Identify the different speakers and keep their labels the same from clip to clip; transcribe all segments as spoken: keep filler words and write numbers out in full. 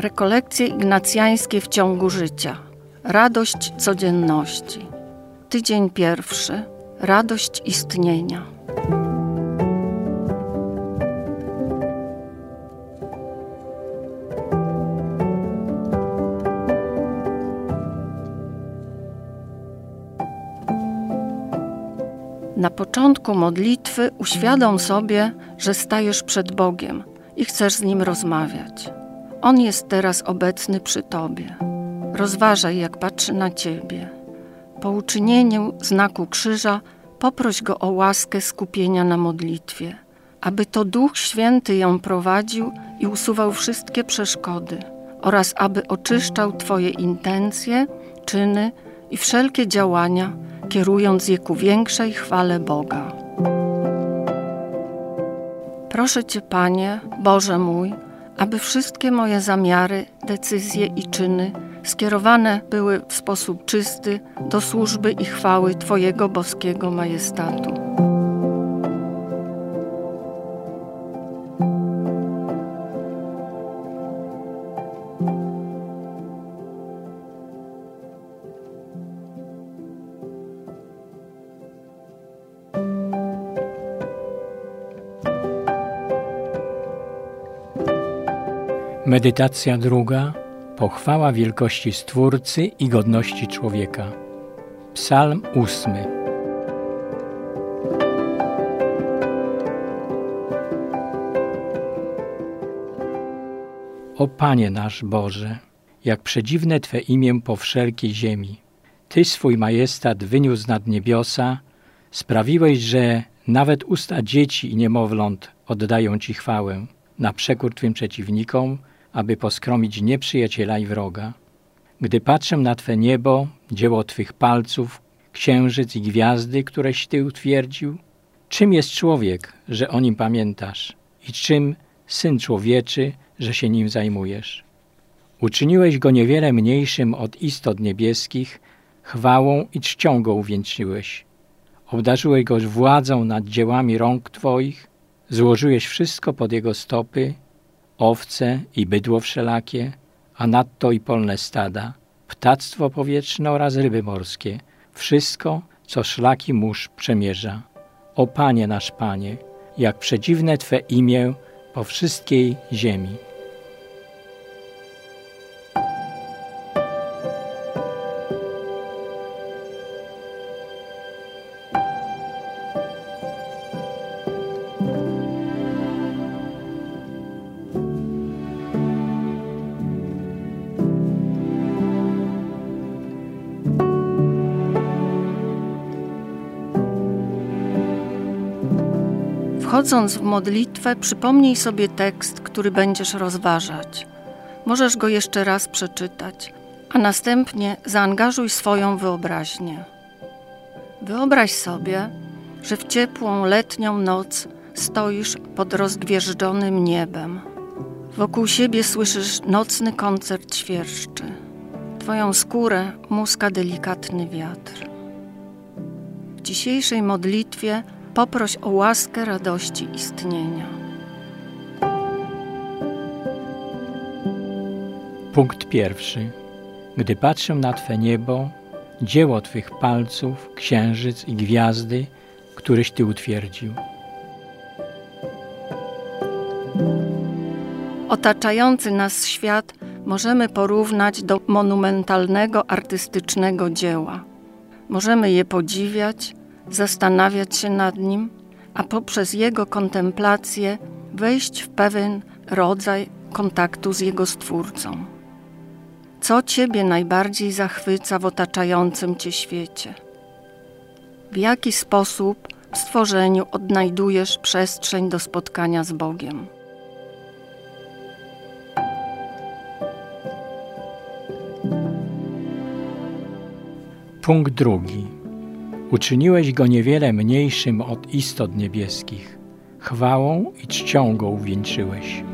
Speaker 1: Rekolekcje ignacjańskie w ciągu życia. Radość codzienności. Tydzień pierwszy. Radość istnienia. Na początku modlitwy uświadom sobie, że stajesz przed Bogiem i chcesz z Nim rozmawiać. On jest teraz obecny przy Tobie. Rozważaj, jak patrzy na Ciebie. Po uczynieniu znaku krzyża poproś Go o łaskę skupienia na modlitwie, aby to Duch Święty ją prowadził i usuwał wszystkie przeszkody oraz aby oczyszczał Twoje intencje, czyny i wszelkie działania, kierując je ku większej chwale Boga. Proszę Cię, Panie, Boże mój, aby wszystkie moje zamiary, decyzje i czyny skierowane były w sposób czysty do służby i chwały Twojego boskiego majestatu.
Speaker 2: Medytacja druga. Pochwała wielkości Stwórcy i godności człowieka. Psalm ósmy. O Panie nasz Boże, jak przedziwne Twe imię po wszelkiej ziemi. Tyś swój majestat wyniósł nad niebiosa, sprawiłeś, że nawet usta dzieci i niemowląt oddają Ci chwałę, na przekór Twym przeciwnikom, aby poskromić nieprzyjaciela i wroga. Gdy patrzę na Twe niebo, dzieło Twych palców, księżyc i gwiazdy, któreś Ty utwierdził, czym jest człowiek, że o nim pamiętasz, i czym Syn Człowieczy, że się nim zajmujesz? Uczyniłeś go niewiele mniejszym od istot niebieskich, chwałą i czcią go uwieńczyłeś. Obdarzyłeś go władzą nad dziełami rąk Twoich, złożyłeś wszystko pod jego stopy, owce i bydło wszelakie, a nadto i polne stada, ptactwo powietrzne oraz ryby morskie, wszystko, co szlaki mórz przemierza. O Panie nasz Panie, jak przedziwne Twe imię po wszystkiej ziemi.
Speaker 1: Wchodząc w modlitwę, przypomnij sobie tekst, który będziesz rozważać. Możesz go jeszcze raz przeczytać, a następnie zaangażuj swoją wyobraźnię. Wyobraź sobie, że w ciepłą letnią noc stoisz pod rozgwieżdżonym niebem. Wokół siebie słyszysz nocny koncert świerszczy. Twoją skórę muska delikatny wiatr. W dzisiejszej modlitwie poproś o łaskę radości istnienia.
Speaker 2: Punkt pierwszy. Gdy patrzę na Twe niebo, dzieło Twych palców, księżyc i gwiazdy, któreś Ty utwierdził.
Speaker 1: Otaczający nas świat możemy porównać do monumentalnego artystycznego dzieła. Możemy je podziwiać, zastanawiać się nad nim, a poprzez jego kontemplację wejść w pewien rodzaj kontaktu z jego Stwórcą. Co Ciebie najbardziej zachwyca w otaczającym Cię świecie? W jaki sposób w stworzeniu odnajdujesz przestrzeń do spotkania z Bogiem?
Speaker 2: Punkt drugi. Uczyniłeś go niewiele mniejszym od istot niebieskich. Chwałą i czcią go uwieńczyłeś.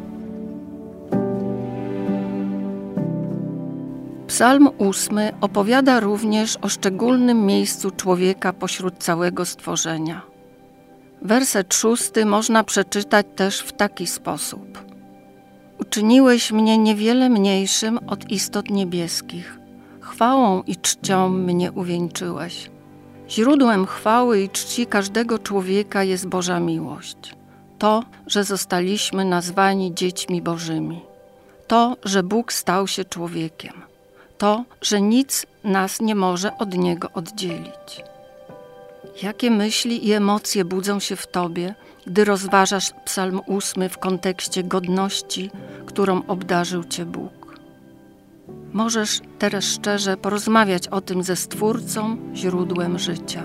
Speaker 1: Psalm ósmy opowiada również o szczególnym miejscu człowieka pośród całego stworzenia. Werset szósty można przeczytać też w taki sposób. Uczyniłeś mnie niewiele mniejszym od istot niebieskich. Chwałą i czcią mnie uwieńczyłeś. Źródłem chwały i czci każdego człowieka jest Boża miłość. To, że zostaliśmy nazwani dziećmi Bożymi. To, że Bóg stał się człowiekiem. To, że nic nas nie może od Niego oddzielić. Jakie myśli i emocje budzą się w Tobie, gdy rozważasz Psalm ósmy w kontekście godności, którą obdarzył Cię Bóg? Możesz teraz szczerze porozmawiać o tym ze Stwórcą, źródłem życia.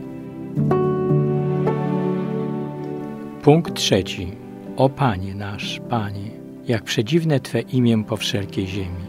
Speaker 2: Punkt trzeci. O Panie nasz, Panie, jak przedziwne Twe imię po wszelkiej ziemi.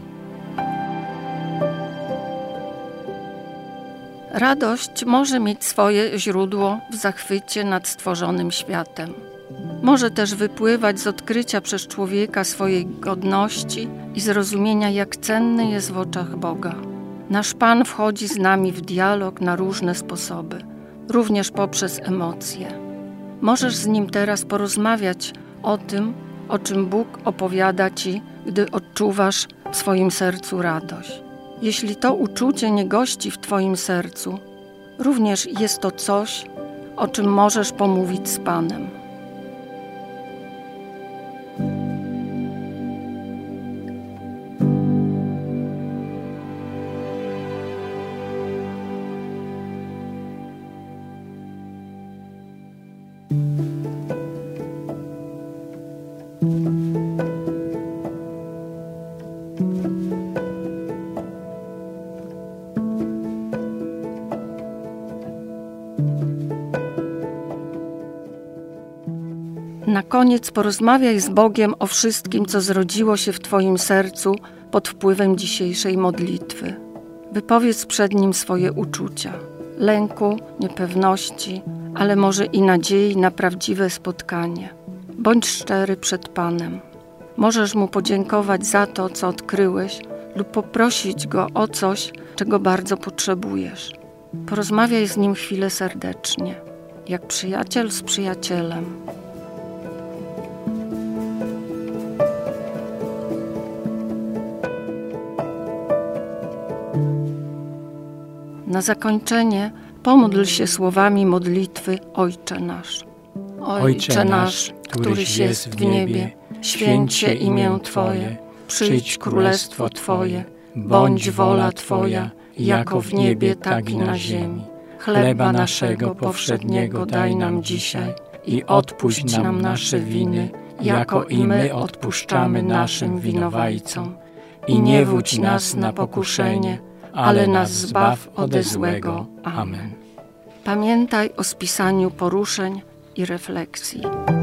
Speaker 1: Radość może mieć swoje źródło w zachwycie nad stworzonym światem. Może też wypływać z odkrycia przez człowieka swojej godności i zrozumienia, jak cenny jest w oczach Boga. Nasz Pan wchodzi z nami w dialog na różne sposoby, również poprzez emocje. Możesz z Nim teraz porozmawiać o tym, o czym Bóg opowiada Ci, gdy odczuwasz w swoim sercu radość. Jeśli to uczucie nie gości w Twoim sercu, również jest to coś, o czym możesz pomówić z Panem. Na koniec porozmawiaj z Bogiem o wszystkim, co zrodziło się w Twoim sercu pod wpływem dzisiejszej modlitwy. Wypowiedz przed Nim swoje uczucia, lęku, niepewności, ale może i nadziei na prawdziwe spotkanie. Bądź szczery przed Panem. Możesz Mu podziękować za to, co odkryłeś, lub poprosić Go o coś, czego bardzo potrzebujesz. Porozmawiaj z Nim chwilę serdecznie, jak przyjaciel z przyjacielem. Na zakończenie pomódl się słowami modlitwy Ojcze nasz.
Speaker 2: Ojcze nasz, któryś jest w niebie, święć się imię Twoje, przyjdź królestwo Twoje, bądź wola Twoja, jako w niebie, tak i na ziemi. Chleba naszego powszedniego daj nam dzisiaj i odpuść nam nasze winy, jako i my odpuszczamy naszym winowajcom. I nie wódź nas na pokuszenie, ale nas zbaw ode złego. Amen.
Speaker 1: Pamiętaj o spisaniu poruszeń i refleksji.